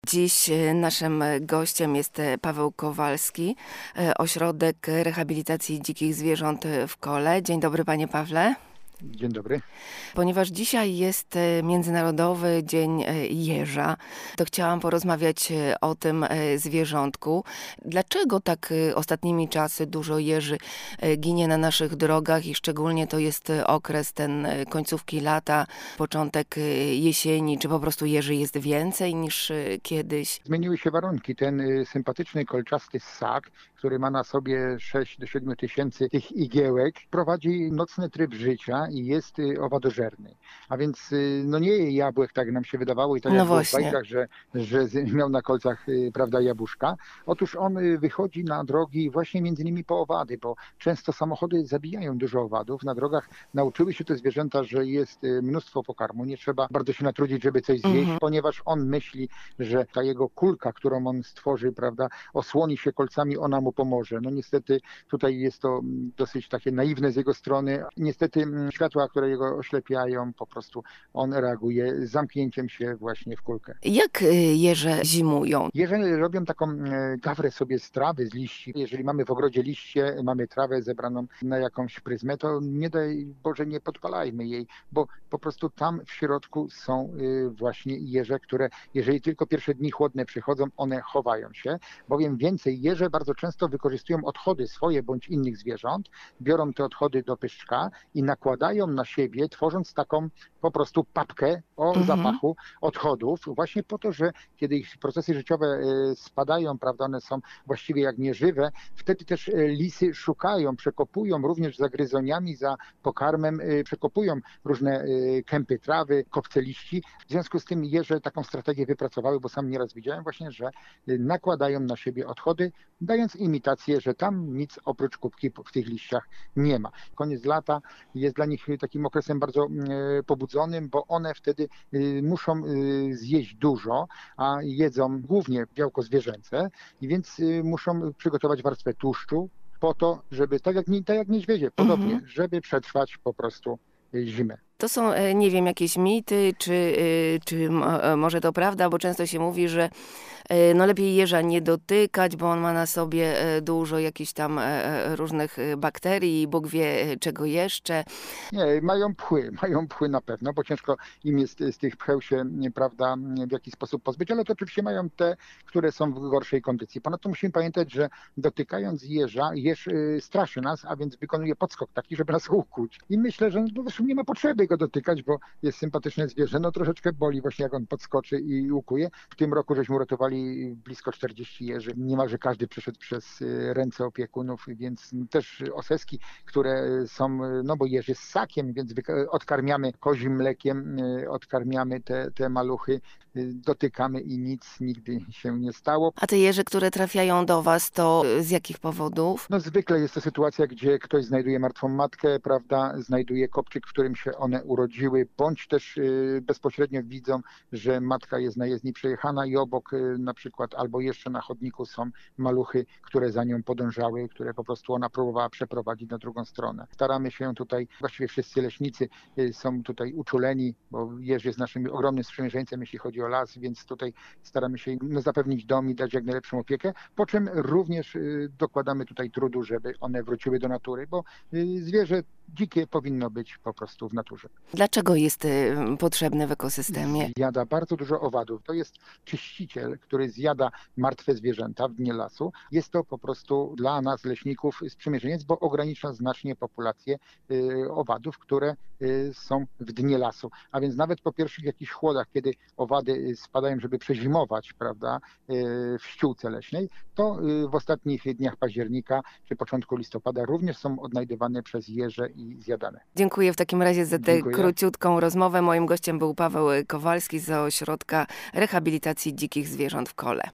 Dziś naszym gościem jest Paweł Kowalski, Ośrodek Rehabilitacji Dzikich Zwierząt w Kole. Dzień dobry, panie Pawle. Dzień dobry. Ponieważ dzisiaj jest Międzynarodowy Dzień Jeża, to chciałam porozmawiać o tym zwierzątku. Dlaczego tak ostatnimi czasy dużo jeży ginie na naszych drogach i szczególnie to jest okres ten końcówki lata, początek jesieni, czy po prostu jeży jest więcej niż kiedyś? Zmieniły się warunki. Ten sympatyczny, kolczasty ssak, który ma na sobie 6 do 7 tysięcy tych igiełek, prowadzi nocny tryb życia i jest owadożerny. A więc no nie je jabłek, tak nam się wydawało i tak No jak było w właśnie. bajkach, że miał na kolcach prawda, jabłuszka. Otóż on wychodzi na drogi właśnie między innymi po owady, bo często samochody zabijają dużo owadów. Na drogach nauczyły się te zwierzęta, że jest mnóstwo pokarmu. Nie trzeba bardzo się natrudzić, żeby coś zjeść, ponieważ on myśli, że ta jego kulka, którą on stworzy, prawda, osłoni się kolcami, ona mu pomoże. No niestety tutaj jest to dosyć takie naiwne z jego strony. Niestety światła, które jego oślepiają, po prostu on reaguje zamknięciem się właśnie w kulkę. Jak jeże zimują? Jeżeli robią taką gawrę sobie z trawy, z liści, jeżeli mamy w ogrodzie liście, mamy trawę zebraną na jakąś pryzmę, to nie daj Boże, nie podpalajmy jej, bo po prostu tam w środku są właśnie jeże, które jeżeli tylko pierwsze dni chłodne przychodzą, one chowają się, bowiem więcej jeże bardzo często wykorzystują odchody swoje bądź innych zwierząt, biorą te odchody do pyszczka i nakładają na siebie, tworząc taką po prostu papkę o zapachu odchodów, właśnie po to, że kiedy ich procesy życiowe spadają, prawda, one są właściwie jak nieżywe, wtedy też lisy szukają, przekopują również za gryzoniami, za pokarmem, przekopują różne kępy trawy, kopce liści. W związku z tym jeże taką strategię wypracowały, bo sam nieraz widziałem właśnie, że nakładają na siebie odchody, dając imitację, że tam nic oprócz kubki w tych liściach nie ma. Koniec lata jest dla nich takim okresem bardzo pobudzonym, bo one wtedy muszą zjeść dużo, a jedzą głównie białko zwierzęce i więc muszą przygotować warstwę tłuszczu po to, żeby, tak jak niedźwiedzie, podobnie, żeby przetrwać po prostu zimę. To są, nie wiem, jakieś mity, czy może to prawda, bo często się mówi, że no lepiej jeża nie dotykać, bo on ma na sobie dużo jakichś tam różnych bakterii, Bóg wie czego jeszcze. Nie, mają pchły na pewno, bo ciężko im jest z tych pcheł się, prawda, w jakiś sposób pozbyć, ale to oczywiście mają te, które są w gorszej kondycji. Ponadto musimy pamiętać, że dotykając jeża, jeż straszy nas, a więc wykonuje podskok taki, żeby nas ukuć. I myślę, że no, zresztą nie ma potrzeby go dotykać, bo jest sympatyczne zwierzę. No troszeczkę boli właśnie jak on podskoczy i ukuje. W tym roku żeśmy uratowali blisko 40 jeży. Niemalże każdy przeszedł przez ręce opiekunów, więc też oseski, które są, no bo jeż jest ssakiem, więc odkarmiamy kozim mlekiem, odkarmiamy te maluchy, dotykamy i nic nigdy się nie stało. A te jeże, które trafiają do was, to z jakich powodów? No zwykle jest to sytuacja, gdzie ktoś znajduje martwą matkę, prawda, znajduje kopczyk, w którym się one urodziły, bądź też bezpośrednio widzą, że matka jest na jezdni przejechana i obok na przykład albo jeszcze na chodniku są maluchy, które za nią podążały, które po prostu ona próbowała przeprowadzić na drugą stronę. Staramy się tutaj, właściwie wszyscy leśnicy są tutaj uczuleni, bo jeż jest naszym ogromnym sprzymierzeńcem, jeśli chodzi o las, więc tutaj staramy się im zapewnić dom i dać jak najlepszą opiekę, po czym również dokładamy tutaj trudu, żeby one wróciły do natury, bo zwierzę dzikie powinno być po prostu w naturze. Dlaczego jest potrzebny w ekosystemie? Zjada bardzo dużo owadów. To jest czyściciel, który zjada martwe zwierzęta w dnie lasu. Jest to po prostu dla nas, leśników, sprzymierzeniec, bo ogranicza znacznie populację owadów, które są w dnie lasu. A więc nawet po pierwszych jakichś chłodach, kiedy owady spadają, żeby przezimować, prawda, w ściółce leśnej, to w ostatnich dniach października czy początku listopada również są odnajdywane przez jeże i zjadane. Dziękuję w takim razie za tę Dziękuję. króciutką rozmowę. Moim gościem był Paweł Kowalski z Ośrodka Rehabilitacji Dzikich Zwierząt w Kole.